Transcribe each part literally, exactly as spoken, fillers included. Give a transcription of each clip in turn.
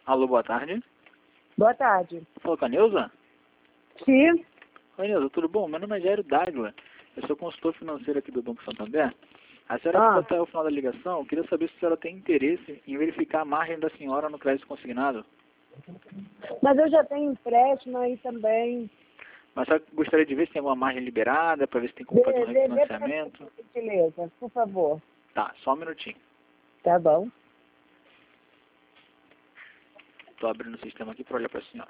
Alô, boa tarde. Boa tarde. Falou com a Neuza? Sim. Oi, Neuza, tudo bom? Meu nome é Jairo Dávila. Eu sou consultor financeiro aqui do Banco Santander. A senhora Ah. ficou até o final da ligação. Eu queria saber se a senhora tem interesse em verificar a margem da senhora no crédito consignado. Mas eu já tenho empréstimo aí também. Mas só gostaria de ver se tem alguma margem liberada, para ver se tem como fazer um Dê, dê, dê pra refinanciamento. mim, por gentileza, por favor. Tá, só um minutinho. Tá bom. Estou abrindo o sistema aqui para olhar para a senhora.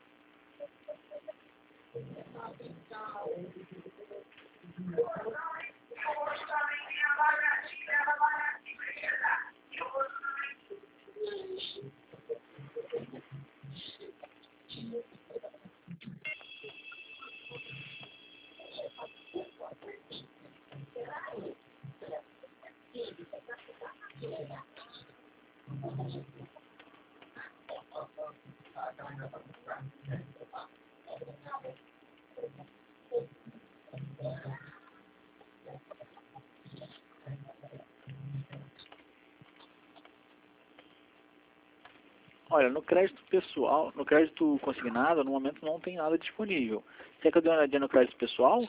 Olha, no crédito pessoal, no crédito consignado, no momento não tem nada disponível. Quer que eu dê uma olhadinha no crédito pessoal?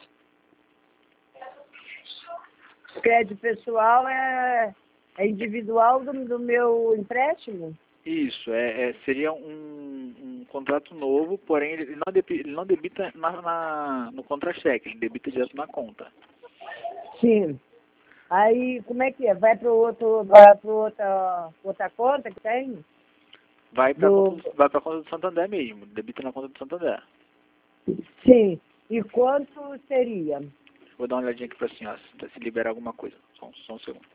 Crédito pessoal é, é individual do, do meu empréstimo? Isso, é, é, seria um, um contrato novo, porém ele não, debi, ele não debita na, na, no contra-cheque, ele debita direto na conta. Sim. Aí, como é que é? Vai para outro, vai para outra, outra conta que tem? Vai para Do... a conta do Santander mesmo, debita na conta do Santander. Sim. E quanto seria? Vou dar uma olhadinha aqui para a senhora, se, se liberar alguma coisa. Só, só um segundo.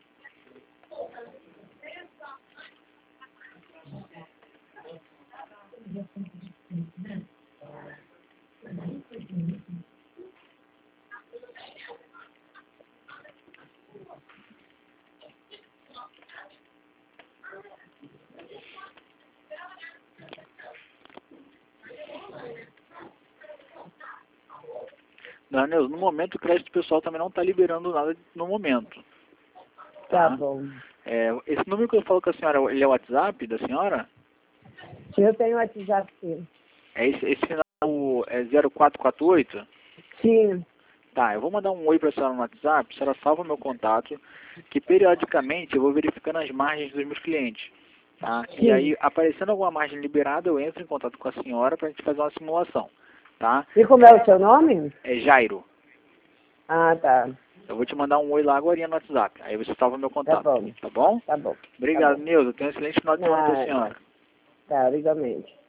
Daniel, no momento o crédito pessoal também não está liberando nada no momento. Tá, Tá? bom. É, esse número que eu falo com a senhora, ele é o WhatsApp da senhora? Eu tenho WhatsApp, sim. É esse, esse final é zero quatro quatro oito? Sim. Tá, eu vou mandar um oi para a senhora no WhatsApp, a senhora salva meu contato, que periodicamente eu vou verificando as margens dos meus clientes. Tá? E aí, aparecendo alguma margem liberada, eu entro em contato com a senhora para a gente fazer uma simulação. Tá? E como é o seu nome? É Jairo. Ah, tá. Eu vou te mandar um oi lá agora no WhatsApp. Aí você salva meu Tá contato. bom. Tá bom? Tá bom. Obrigado, Tá bom. Neuza. Tenha um excelente final de semana para a Ah, senhora. tá, igualmente.